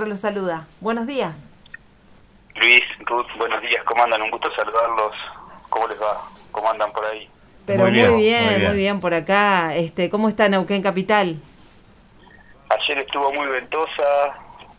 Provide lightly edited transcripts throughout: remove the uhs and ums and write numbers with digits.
Gutiérrez los saluda. Buenos días. Luis, Ruth, buenos días, ¿cómo andan? Un gusto saludarlos. ¿Cómo les va? ¿Cómo andan por ahí? Pero muy bien por acá. ¿Cómo está Neuquén Capital? Ayer estuvo muy ventosa,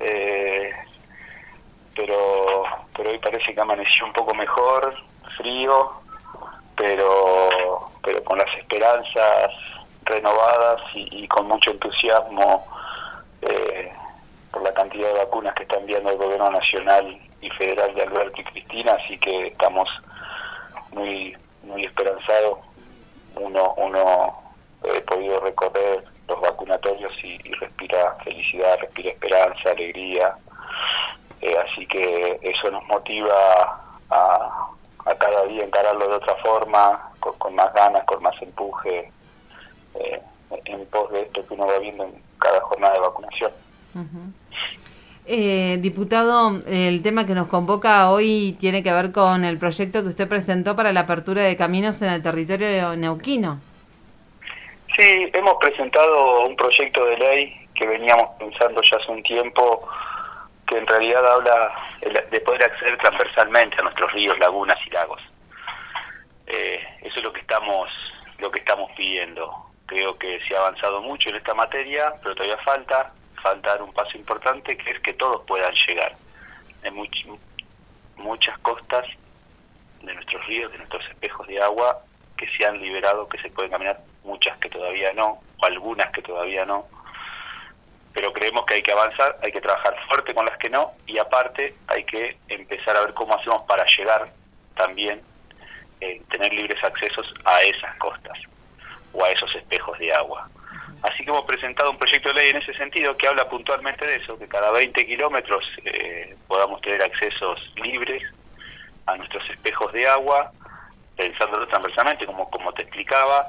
pero hoy parece que amaneció un poco mejor, frío, pero con las esperanzas renovadas y con mucho entusiasmo por la cantidad de vacunas que está enviando el gobierno nacional y federal de Alberto y Cristina, así que estamos muy esperanzados. Uno he podido recorrer los vacunatorios y respira felicidad, respira esperanza, alegría, así que eso nos motiva a cada día encararlo de otra forma, con más ganas, con más empuje, en pos de esto que uno va viendo en cada jornada de vacunación. Uh-huh. Diputado, el tema que nos convoca hoy tiene que ver con el proyecto que usted presentó para la apertura de caminos en el territorio neuquino. Sí, hemos presentado un proyecto de ley que veníamos pensando ya hace un tiempo, que en realidad habla de poder acceder transversalmente a nuestros ríos, lagunas y lagos. Eso es lo que estamos pidiendo. Creo que se ha avanzado mucho en esta materia, pero todavía falta dar un paso importante, que es que todos puedan llegar. Hay muchas costas de nuestros ríos, de nuestros espejos de agua, que se han liberado, que se pueden caminar, muchas que todavía no, o algunas que todavía no, pero creemos que hay que avanzar, hay que trabajar fuerte con las que no, y aparte hay que empezar a ver cómo hacemos para llegar también, tener libres accesos a esas costas, o a esos espejos de agua. Así que hemos presentado un proyecto de ley en ese sentido que habla puntualmente de eso, que cada 20 kilómetros podamos tener accesos libres a nuestros espejos de agua, pensándolo transversalmente, como te explicaba,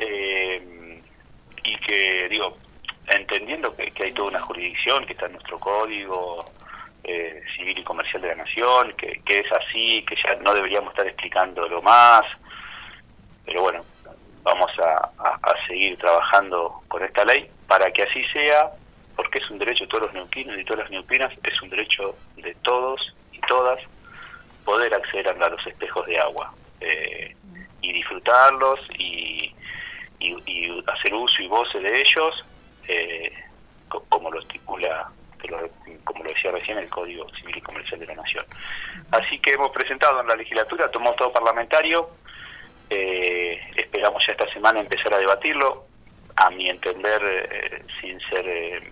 y que, entendiendo que hay toda una jurisdicción que está en nuestro Código Civil y Comercial de la Nación, que es así, que ya no deberíamos estar explicándolo más, pero bueno, vamos a seguir trabajando con esta ley para que así sea, porque es un derecho de todos los neuquinos y todas las neuquinas, es un derecho de todos y todas poder acceder a los espejos de agua y disfrutarlos y hacer uso y goce de ellos, como lo estipula, como lo decía recién, el Código Civil y Comercial de la Nación. Así que hemos presentado en la legislatura, tomó todo parlamentario. Esperamos ya esta semana empezar a debatirlo, a mi entender, sin ser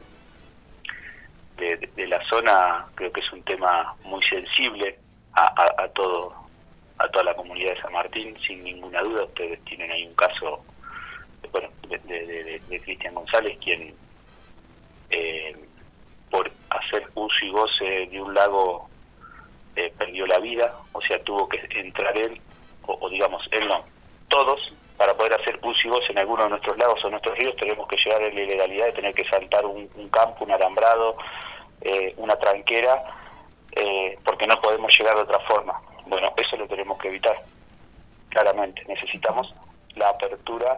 de la zona, creo que es un tema muy sensible a toda la comunidad de San Martín, sin ninguna duda. Ustedes tienen ahí un caso de Cristian González, quien por hacer uso y goce de un lago perdió la vida, o sea, tuvo que entrar él, o digamos, él no, todos, para poder hacer uso y goce en alguno de nuestros lagos o nuestros ríos, tenemos que llegar a la ilegalidad de tener que saltar un campo, un alambrado, una tranquera, porque no podemos llegar de otra forma. Bueno, eso lo tenemos que evitar, claramente. Necesitamos la apertura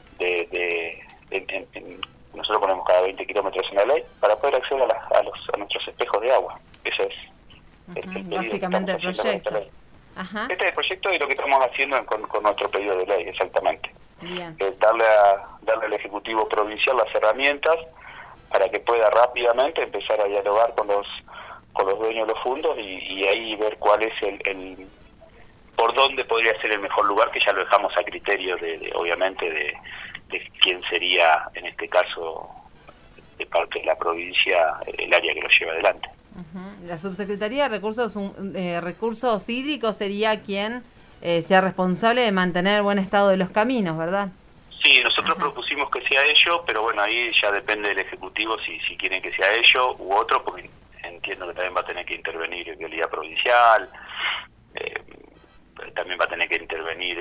nosotros ponemos cada 20 kilómetros en la ley para poder acceder a nuestros espejos de agua. Eso es básicamente el proyecto. Ajá. Este es el proyecto y lo que estamos haciendo con nuestro pedido de ley, exactamente. Bien. Darle al Ejecutivo Provincial las herramientas para que pueda rápidamente empezar a dialogar con los dueños de los fondos y ahí ver cuál es el por dónde podría ser el mejor lugar, que ya lo dejamos a criterio obviamente de quién sería, en este caso, de parte de la provincia, el área que lo lleva adelante. Uh-huh. La Subsecretaría de Recursos Hídricos sería quien sea responsable de mantener el buen estado de los caminos, ¿verdad? Sí, nosotros propusimos que sea ello, pero bueno, ahí ya depende del Ejecutivo si quieren que sea ello u otro, porque entiendo que también va a tener que intervenir Vialidad Provincial, también va a tener que intervenir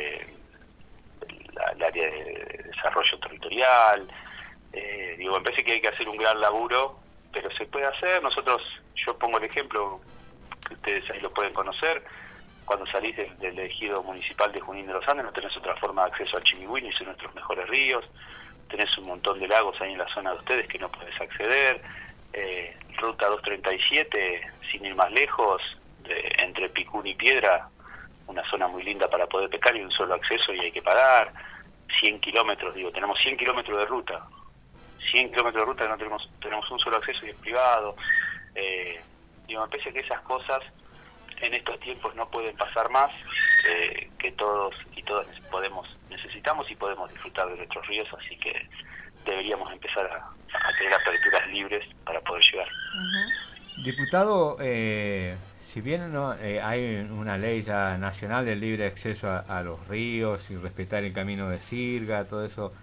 el área de desarrollo territorial. Me parece que hay que hacer un gran laburo, pero se puede hacer. Yo pongo el ejemplo, que ustedes ahí lo pueden conocer, cuando salís del ejido municipal de Junín de los Andes no tenés otra forma de acceso al Chimihuini, son nuestros mejores ríos, tenés un montón de lagos ahí en la zona de ustedes que no podés acceder, Ruta 237, sin ir más lejos, entre Picún y Piedra, una zona muy linda para poder pescar y un solo acceso y hay que pagar. 100 kilómetros, tenemos 100 kilómetros de ruta. 100 kilómetros de ruta, no tenemos un solo acceso y es privado. Me parece que esas cosas en estos tiempos no pueden pasar más, que todos y todas necesitamos y podemos disfrutar de nuestros ríos, así que deberíamos empezar a tener aperturas libres para poder llegar. Diputado, si bien no hay una ley ya nacional del libre acceso a los ríos y respetar el camino de sirga, todo eso,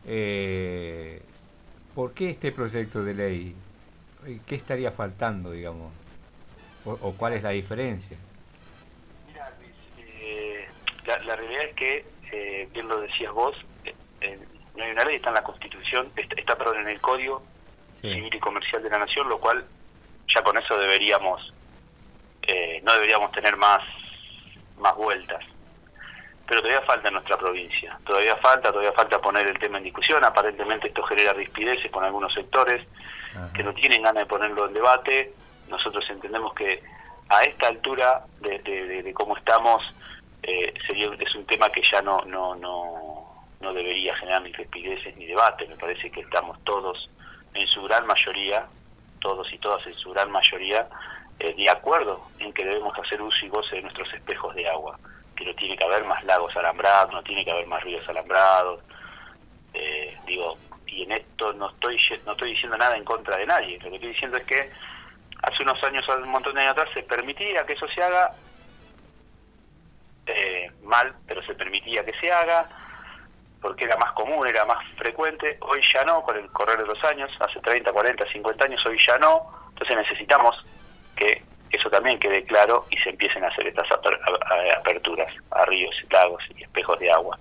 ¿por qué este proyecto de ley? ¿Qué estaría faltando, digamos? ¿O cuál es la diferencia? Mira, Luis, la realidad es que, bien lo decías vos, no hay una ley, está en la Constitución, está perdón, en el Código Civil y Comercial de la Nación, lo cual ya con eso no deberíamos tener más vueltas. Pero todavía falta en nuestra provincia, todavía falta poner el tema en discusión. Aparentemente esto genera rispideces con algunos sectores que no tienen ganas de ponerlo en debate. Nosotros entendemos que a esta altura de cómo estamos, es un tema que ya no debería generar ni rispideces ni debate. Me parece que estamos todos en su gran mayoría, todos y todas en su gran mayoría, de acuerdo en que debemos hacer uso y goce de nuestros espejos de agua, que no tiene que haber más lagos alambrados, no tiene que haber más ríos alambrados, y en esto no estoy diciendo nada en contra de nadie. Lo que estoy diciendo es que hace unos años, un montón de años atrás, se permitía que eso se haga mal, pero se permitía que se haga porque era más común, era más frecuente. Hoy ya no, con el correr de los años, hace 30, 40, 50 años, hoy ya no. Entonces necesitamos que eso también quede claro y se empiecen a hacer estas aperturas a ríos, lagos y espejos de agua.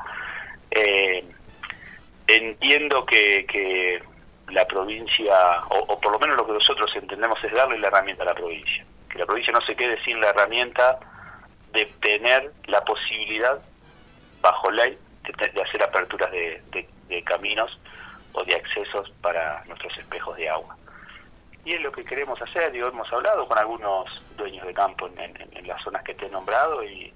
Entiendo que la provincia, o por lo menos lo que nosotros entendemos es darle la herramienta a la provincia, que la provincia no se quede sin la herramienta de tener la posibilidad, bajo ley, de hacer aperturas de caminos o de accesos para nuestros espejos de agua. Y es lo que queremos hacer. Hemos hablado con algunos dueños de campo en las zonas que te he nombrado y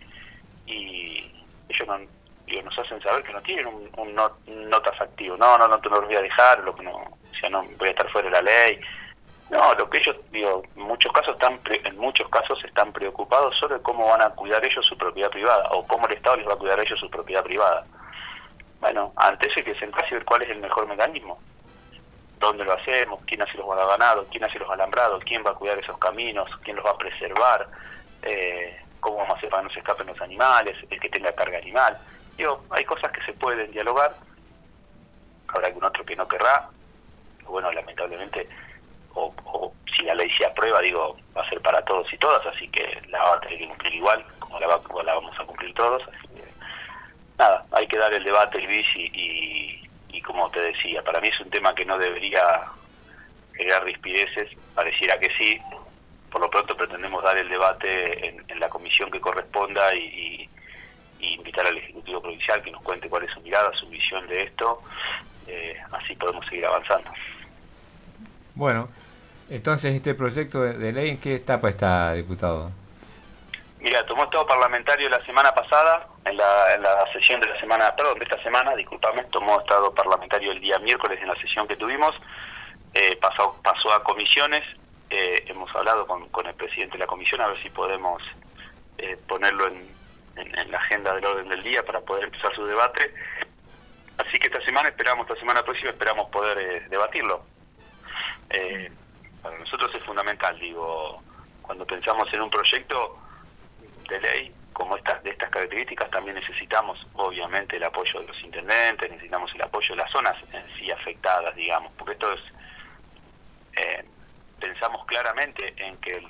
ellos nos hacen saber que no tienen un no taxativo. No te lo voy a dejar, no voy a estar fuera de la ley. No, lo que ellos, en muchos casos están preocupados solo de cómo van a cuidar ellos su propiedad privada o cómo el Estado les va a cuidar a ellos su propiedad privada. Bueno, antes hay que sentarse y ver cuál es el mejor mecanismo. ¿Dónde lo hacemos? ¿Quién hace los guardaganados? ¿Quién hace los alambrados? ¿Quién va a cuidar esos caminos? ¿Quién los va a preservar? ¿Cómo vamos a hacer para que no se escapen los animales? El que tenga carga animal. Hay cosas que se pueden dialogar. Habrá algún otro que no querrá. Bueno, lamentablemente, o si la ley se aprueba, va a ser para todos y todas, así que la va a tener que cumplir igual, como la vamos a cumplir todos. Así que, nada, hay que dar el debate, Luis, y como te decía, para mí es un tema que no debería generar rispideces, pareciera que sí. Por lo pronto pretendemos dar el debate en la comisión que corresponda y invitar al Ejecutivo Provincial que nos cuente cuál es su mirada, su visión de esto, así podemos seguir avanzando. Bueno, entonces este proyecto de ley, ¿en qué etapa está, diputado? Mira, tomó estado parlamentario la semana pasada, en la sesión de esta semana, tomó estado parlamentario el día miércoles en la sesión que tuvimos, pasó a comisiones, hemos hablado con el presidente de la comisión a ver si podemos ponerlo en la agenda del orden del día para poder empezar su debate, así que esta semana próxima esperamos poder debatirlo. Para nosotros es fundamental, cuando pensamos en un proyecto de ley como de estas características, también necesitamos obviamente el apoyo de los intendentes, necesitamos el apoyo de las zonas en sí afectadas, porque esto es, pensamos claramente en que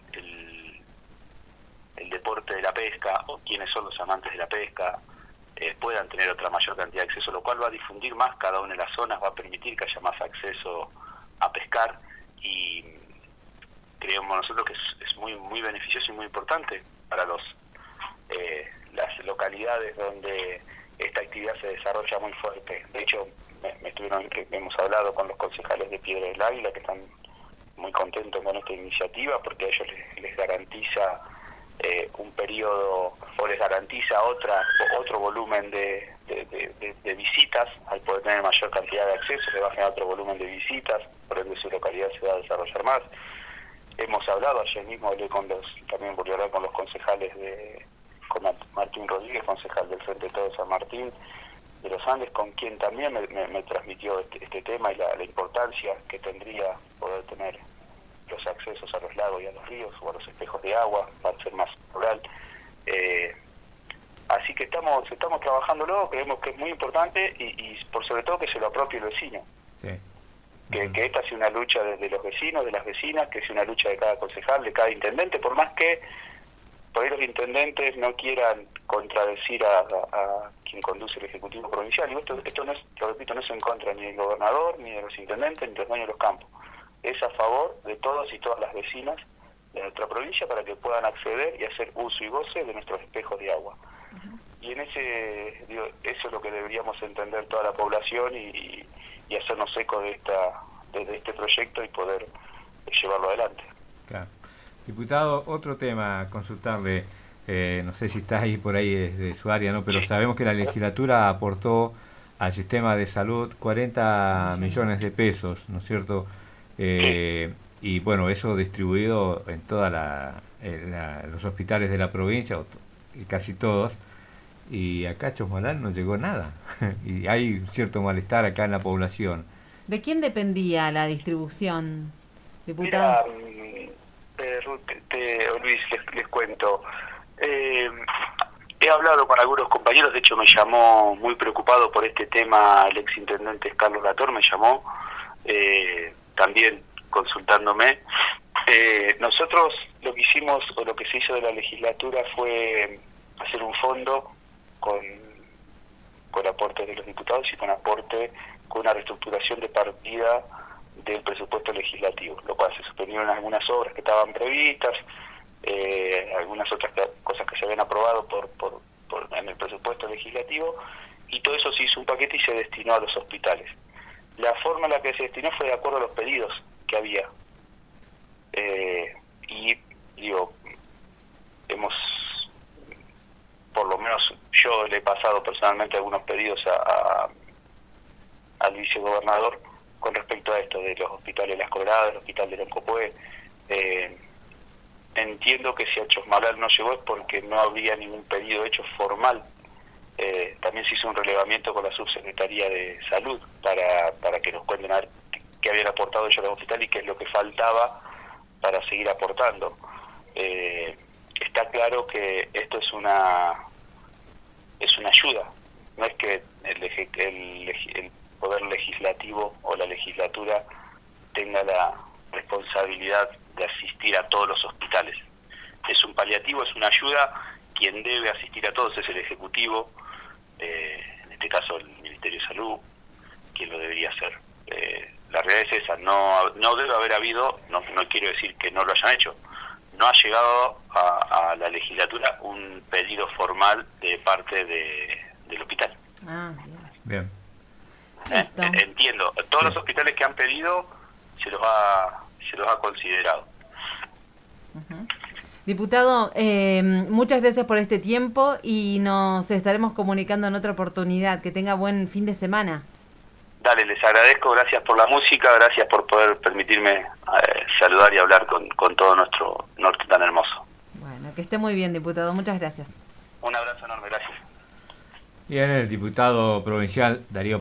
el deporte de la pesca, o quienes son los amantes de la pesca, puedan tener otra mayor cantidad de acceso, lo cual va a difundir más cada una de las zonas, va a permitir que haya más acceso a pescar, y creemos nosotros que es muy muy beneficioso y muy importante para las localidades donde esta actividad se desarrolla muy fuerte. De hecho, hemos hablado con los concejales de Piedra del Águila que están muy contentos con esta iniciativa porque a ellos les garantiza un periodo, o les garantiza otro volumen de visitas. Al poder tener mayor cantidad de accesos, le va a generar otro volumen de visitas, por ende su localidad se va a desarrollar más. Hemos hablado, ayer mismo hablé también volví a hablar con los concejales con Martín Rodríguez, concejal del Frente de Todos San Martín de los Andes, con quien también me transmitió este tema y la importancia que tendría poder tener los accesos a los lagos y a los ríos o a los espejos de agua para ser más rural. Así que estamos trabajándolo, creemos que es muy importante y por sobre todo que se lo apropie el vecino. Sí. Que esta sea una lucha de los vecinos, de las vecinas, que sea una lucha de cada concejal, de cada intendente, por más que por ahí los intendentes no quieran contradecir a quien conduce el Ejecutivo Provincial. Y esto no es, lo repito, no es en contra ni del gobernador, ni de los intendentes, ni de los dueños de los campos. Es a favor de todos y todas las vecinas de nuestra provincia para que puedan acceder y hacer uso y goce de nuestros espejos de agua. Y en eso es lo que deberíamos entender toda la población y hacernos eco de este proyecto y poder llevarlo adelante. Claro. Diputado, otro tema a consultarle, no sé si está ahí por ahí de su área, ¿no? Pero sabemos que la legislatura aportó al sistema de salud 40 millones de pesos, ¿no es cierto? Y bueno, eso distribuido en todos los hospitales de la provincia, casi todos, y acá a Chosmalal no llegó nada, y hay cierto malestar acá en la población. ¿De quién dependía la distribución, diputado? Mira, Luis, les cuento. He hablado con algunos compañeros, de hecho me llamó muy preocupado por este tema el exintendente Carlos Lator, me llamó también consultándome. Nosotros lo que hicimos, o lo que se hizo de la legislatura, fue hacer un fondo con aportes de los diputados y con una reestructuración de partida del presupuesto legislativo, lo cual se suspendieron algunas obras que estaban previstas, algunas otras cosas que se habían aprobado en el presupuesto legislativo, y todo eso se hizo un paquete y se destinó a los hospitales. La forma en la que se destinó fue de acuerdo a los pedidos que había. Por lo menos yo le he pasado personalmente algunos pedidos al vicegobernador con respecto a esto de los hospitales de Las Coloradas, el hospital de Loncopué. Entiendo que si a Chosmalal no llegó es porque no había ningún pedido hecho formal. También se hizo un relevamiento con la Subsecretaría de Salud para que nos cuenten a ver qué habían aportado ellos al hospital y qué es lo que faltaba para seguir aportando. Está claro que esto es una ayuda, no es que el poder legislativo o la legislatura tenga la responsabilidad de asistir a todos los hospitales. Es un paliativo, es una ayuda. Quien debe asistir a todos es el Ejecutivo, en este caso el Ministerio de Salud, quien lo debería hacer. La realidad es esa, no debe haber habido, no quiero decir que no lo hayan hecho, no ha llegado a la legislatura un pedido formal de parte del hospital. Bien. Entiendo, todos los hospitales que han pedido se los ha considerado. Diputado, muchas gracias por este tiempo y nos estaremos comunicando en otra oportunidad. Que tenga buen fin de semana. Dale, les agradezco, gracias por la música, gracias por poder permitirme saludar y hablar con todo nuestro norte tan hermoso. Bueno, que esté muy bien, diputado, muchas gracias. Un abrazo enorme, gracias. Bien, el diputado provincial Darío